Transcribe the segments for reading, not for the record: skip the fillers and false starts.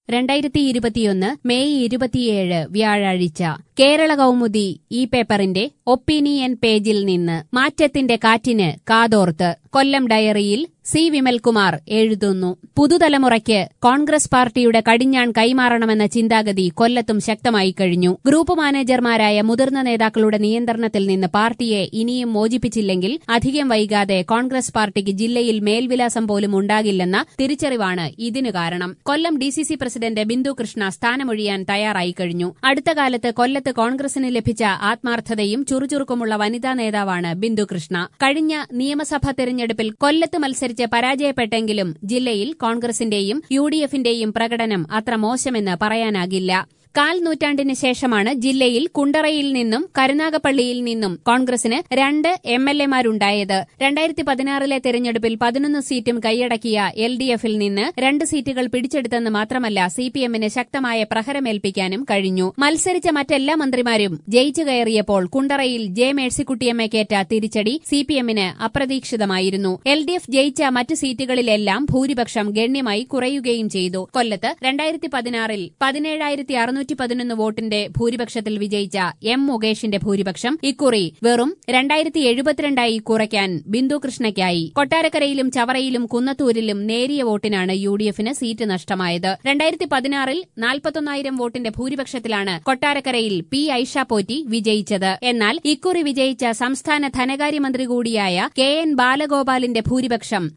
2021 May 27 വ്യാഴാഴ്ച കേരള കൗമുദി ഈ പേപ്പറിന്റെ ഒപ്പീനിയൻ പേജിൽ നിന്ന് മാറ്റത്തിന്റെ കാറ്റിന് കാതോർത്ത് കൊല്ലം ഡയറിയിൽ സി വിമൽകുമാർ എഴുതുന്നു. പുതുതലമുറയ്ക്ക് കോൺഗ്രസ് പാർട്ടിയുടെ കടിഞ്ഞാൺ കൈമാറണമെന്ന ചിന്താഗതി കൊല്ലത്തും ശക്തമായി കഴിഞ്ഞു. ഗ്രൂപ്പ് മാനേജർമാരായ മുതിർന്ന നേതാക്കളുടെ നിയന്ത്രണത്തിൽ നിന്ന് പാർട്ടിയെ ഇനിയും മോചിപ്പിച്ചില്ലെങ്കിൽ അധികം വൈകാതെ കോൺഗ്രസ് പാർട്ടിക്ക് ജില്ലയിൽ മേൽവിലാസം പോലും ഉണ്ടാകില്ലെന്ന തിരിച്ചറിവാണ് ഇതിനു കാരണം. കൊല്ലം ഡിസിസി പ്രസിഡന്റ് ബിന്ദു കൃഷ്ണ സ്ഥാനമൊഴിയാൻ തയ്യാറായി കഴിഞ്ഞു. അടുത്ത കാലത്ത് കൊല്ലത്ത് കോൺഗ്രസിന് ലഭിച്ച ആത്മാർത്ഥതയും ചുറുചുറുക്കുമുള്ള വനിതാ നേതാവാണ് ബിന്ദു കൃഷ്ണ. കഴിഞ്ഞ നിയമസഭാ തെരഞ്ഞെടുപ്പിൽ കൊല്ലത്ത് മത്സരിച്ച് പരാജയപ്പെട്ടെങ്കിലും ജില്ലയിൽ കോൺഗ്രസിന്റെയും യുഡിഎഫിന്റെയും പ്രകടനം അത്ര മോശമെന്ന് പറയാനാകില്ല. കാൽ നൂറ്റാണ്ടിന് ശേഷമാണ് ജില്ലയിൽ കുണ്ടറയിൽ നിന്നും കരുനാഗപ്പള്ളിയിൽ നിന്നും കോൺഗ്രസിന് 2 എംഎൽഎമാരുണ്ടായത്. 2016 തെരഞ്ഞെടുപ്പിൽ 11 സീറ്റും കൈയടക്കിയ എൽഡിഎഫിൽ നിന്ന് 2 സീറ്റുകൾ പിടിച്ചെടുത്തെന്ന് മാത്രമല്ല, സിപിഎമ്മിന് ശക്തമായ പ്രഹരമേൽപ്പിക്കാനും കഴിഞ്ഞു. മത്സരിച്ച മറ്റെല്ലാ മന്ത്രിമാരും ജയിച്ചു കയറിയപ്പോൾ കുണ്ടറയിൽ ജെ മേഴ്സിക്കുട്ടിയമ്മയ്ക്കേറ്റ തിരിച്ചടി സിപിഎമ്മിന് അപ്രതീക്ഷിതമായിരുന്നു. എൽഡിഎഫ് ജയിച്ച മറ്റ് സീറ്റുകളിലെല്ലാം ഭൂരിപക്ഷം ഗണ്യമായി കുറയുകയും ചെയ്തു. കൊല്ലത്ത് 2016 17,611 വോട്ടിന്റെ ഭൂരിപക്ഷത്തിൽ വിജയിച്ച എം മുകേഷിന്റെ ഭൂരിപക്ഷം ഇക്കുറി വെറും 2,072 കുറയ്ക്കാൻ ബിന്ദു കൃഷ്ണയ്ക്കായി. കൊട്ടാരക്കരയിലും ചവറയിലും കുന്നത്തൂരിലും നേരിയ വോട്ടിനാണ് യുഡിഎഫിന് സീറ്റ് നഷ്ടമായത്. 2016 41,000 വോട്ടിന്റെ ഭൂരിപക്ഷത്തിലാണ് കൊട്ടാരക്കരയിൽ പി ഐഷ പോറ്റി വിജയിച്ചത്. എന്നാൽ ഇക്കുറി വിജയിച്ച സംസ്ഥാന ധനകാര്യമന്ത്രി കൂടിയായ കെ എൻ ബാലഗോപാലിന്റെ ഭൂരിപക്ഷം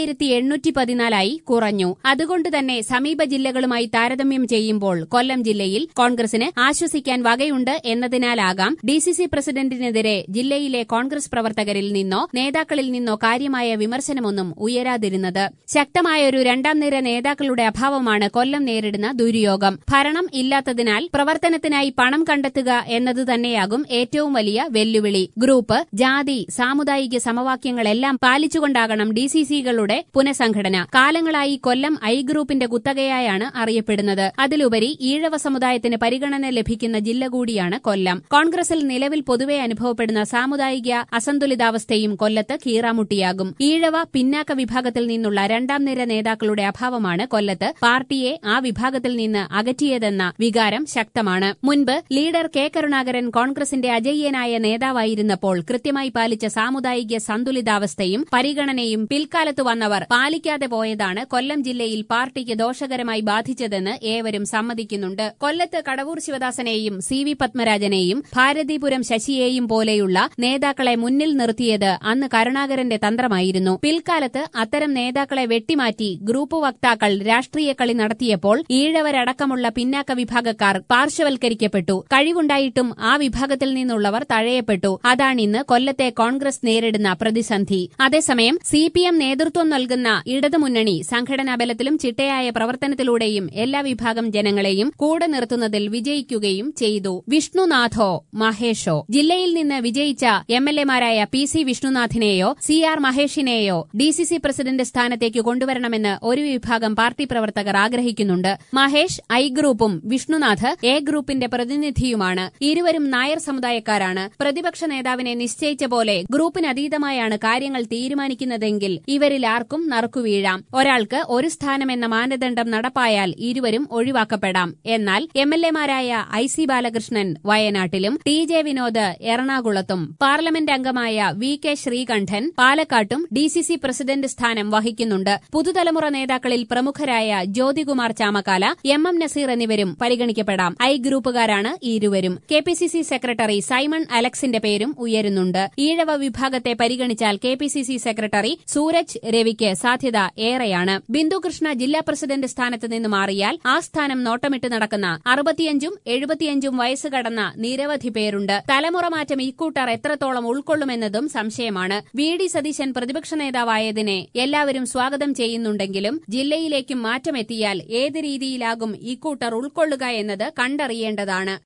10,814 കുറഞ്ഞു. അതുകൊണ്ടുതന്നെ സമീപ ജില്ലകളുമായി താരതമ്യം ചെയ്യുമ്പോൾ കൊല്ലം ജില്ലയിൽ കോൺഗ്രസിന് ആശ്വസിക്കാൻ വകയുണ്ട് എന്നതിനാലാകാം ഡിസിസി പ്രസിഡന്റിനെതിരെ ജില്ലയിലെ കോൺഗ്രസ് പ്രവർത്തകരിൽ നിന്നോ നേതാക്കളിൽ നിന്നോ കാര്യമായ വിമർശനമൊന്നും ഉയരാതിരുന്നത്. ശക്തമായൊരു രണ്ടാം നിര നേതാക്കളുടെ അഭാവമാണ് കൊല്ലം നേരിടുന്ന ദുര്യോഗം. ഭരണം ഇല്ലാത്തതിനാൽ പ്രവർത്തനത്തിനായി പണം കണ്ടെത്തുക എന്നതുതന്നെയാകും ഏറ്റവും വലിയ വെല്ലുവിളി. ഗ്രൂപ്പ്, ജാതി, സാമുദായിക സമവാക്യങ്ങളെല്ലാം പാലിച്ചുകൊണ്ടാകണം ഡിസിസികളുടെ പുനഃസംഘടന. കാലങ്ങളായി കൊല്ലം ഐ ഗ്രൂപ്പിന്റെ കുത്തകയായാണ് അറിയപ്പെടുന്നത്. അതിലുപരി ഈഴവ സമുദായത്തിന് പരിഗണന ലഭിക്കുന്ന ജില്ല കൂടിയാണ് കൊല്ലം. കോൺഗ്രസിൽ നിലവിൽ പൊതുവെ അനുഭവപ്പെടുന്ന സാമുദായിക അസന്തുലിതാവസ്ഥയും കൊല്ലത്ത് കീറാമുട്ടിയാകും. ഈഴവ പിന്നാക്ക വിഭാഗത്തിൽ നിന്നുള്ള രണ്ടാം നിര നേതാക്കളുടെ അഭാവമാണ് കൊല്ലത്ത് പാർട്ടിയെ ആ വിഭാഗത്തിൽ നിന്ന് അകറ്റിയതെന്ന വികാരം ശക്തമാണ്. മുൻപ് ലീഡർ കെ കരുണാകരൻ കോൺഗ്രസിന്റെ അജയ്യനായ നേതാവായിരുന്നപ്പോൾ കൃത്യമായി പാലിച്ച സാമുദായിക സന്തുലിതാവസ്ഥയും പരിഗണനയും പിൽക്കാലത്ത് വന്നവർ പാലിക്കാതെ പോയതാണ് കൊല്ലം ജില്ലയിൽ പാർട്ടിക്ക് ദോഷകരമായി ബാധിച്ചതെന്ന് ഏവരും സമ്മതിക്കുന്നുണ്ട്. കൊല്ലത്ത് കടവൂർ ശിവദാസനെയും സി വി പത്മരാജനെയും ഭാരതീപുരം ശശിയെയും പോലെയുള്ള നേതാക്കളെ മുന്നിൽ നിർത്തിയത് അന്ന് കരുണാകരന്റെ തന്ത്രമായിരുന്നു. പിൽക്കാലത്ത് അത്തരം നേതാക്കളെ വെട്ടിമാറ്റി ഗ്രൂപ്പ് വക്താക്കൾ രാഷ്ട്രീയ കളി നടത്തിയപ്പോൾ ഈഴവരടക്കമുള്ള പിന്നാക്ക വിഭാഗക്കാർ പാർശ്വവൽക്കരിക്കപ്പെട്ടു. കഴിവുണ്ടായിട്ടും ആ വിഭാഗത്തിൽ നിന്നുള്ളവർ തഴയപ്പെട്ടു. അതാണിന്ന് കൊല്ലത്തെ കോൺഗ്രസ് നേരിടുന്ന പ്രതിസന്ധി. അതേസമയം സിപിഎം നേതൃത്വം നൽകുന്ന ഇടതുമുന്നണി സംഘടനാബലത്തിലും ചിട്ടയായ പ്രവർത്തനത്തിലൂടെയും എല്ലാ വിഭാഗം ജനങ്ങളെയും കൂടെ നിർത്തുന്നതിൽ വിജയിക്കുകയും ചെയ്തു. വിഷ്ണുനാഥോ മഹേഷോ ജില്ലയിൽ നിന്ന് വിജയിച്ച എംഎൽഎമാരായ പി സി വിഷ്ണുനാഥിനെയോ സി ആർ മഹേഷിനെയോ ഡിസിസി പ്രസിഡന്റ് സ്ഥാനത്തേക്ക് കൊണ്ടുവരണമെന്ന് ഒരു വിഭാഗം പാർട്ടി പ്രവർത്തകർ ആഗ്രഹിക്കുന്നുണ്ട്. മഹേഷ് ഐ ഗ്രൂപ്പും വിഷ്ണുനാഥ് എ ഗ്രൂപ്പിന്റെ പ്രതിനിധിയുമാണ്. ഇരുവരും നായർ സമുദായക്കാരാണ്. പ്രതിപക്ഷ നേതാവിനെ നിശ്ചയിച്ച പോലെ ഗ്രൂപ്പിനതീതമായാണ് കാര്യങ്ങൾ തീരുമാനിക്കുന്നതെങ്കിൽ ഇവരിൽ ആർക്കും നറുക്കുവീഴാം. ഒരാൾക്ക് ഒരു സ്ഥാനമെന്ന മാനദണ്ഡം നടപ്പായാൽ ഇരുവരും ഒഴിവാക്കപ്പെടാം. എന്നാൽ എംഎൽഎമാരായ ഐ സി ബാലകൃഷ്ണൻ വയനാട്ടിലും ടി ജെ വിനോദ് എറണാകുളത്തും പാർലമെന്റ് അംഗമായ വി കെ ശ്രീകണ്ഠൻ പാലക്കാട്ടും ഡിസിസി പ്രസിഡന്റ് സ്ഥാനം വഹിക്കുന്നുണ്ട്. പുതുതലമുറ നേതാക്കളിൽ പ്രമുഖരായ ജ്യോതികുമാർ ചാമക്കാല, എം എം നസീർ എന്നിവരും പരിഗണിക്കപ്പെടാം. ഐ ഗ്രൂപ്പുകാരാണ് ഇരുവരും. കെപിസിസി സെക്രട്ടറി സൈമൺ അലക്സിന്റെ പേരും ഉയരുന്നുണ്ട്. ഈഴവ വിഭാഗത്തെ പരിഗണിച്ചാൽ കെപിസിസി സെക്രട്ടറി സൂരജ് രവിക്ക് സാധ്യത ഏറെയാണ്. ബിന്ദു കൃഷ്ണ ജില്ലാ പ്രസിഡന്റ് സ്ഥാനത്ത് നിന്ന് മാറിയാൽ ആ സ്ഥാനം നോട്ടമിട്ട് നടക്കുന്ന 65 75 വയസ്സ് കടന്ന നിരവധി പേരുണ്ട്. തലമുറ മാറ്റം ഇക്കൂട്ടർ എത്രത്തോളം ഉൾക്കൊള്ളുമെന്നതും സംശയമാണ്. വി ഡി സതീശൻ പ്രതിപക്ഷ നേതാവായതിനെ എല്ലാവരും സ്വാഗതം ചെയ്യുന്നുണ്ടെങ്കിലും ജില്ലയിലേക്കും മാറ്റമെത്തിയാൽ ഏത് രീതിയിലാകും ഇക്കൂട്ടർ ഉൾക്കൊള്ളുക എന്നത് കണ്ടറിയേണ്ടതാണ്.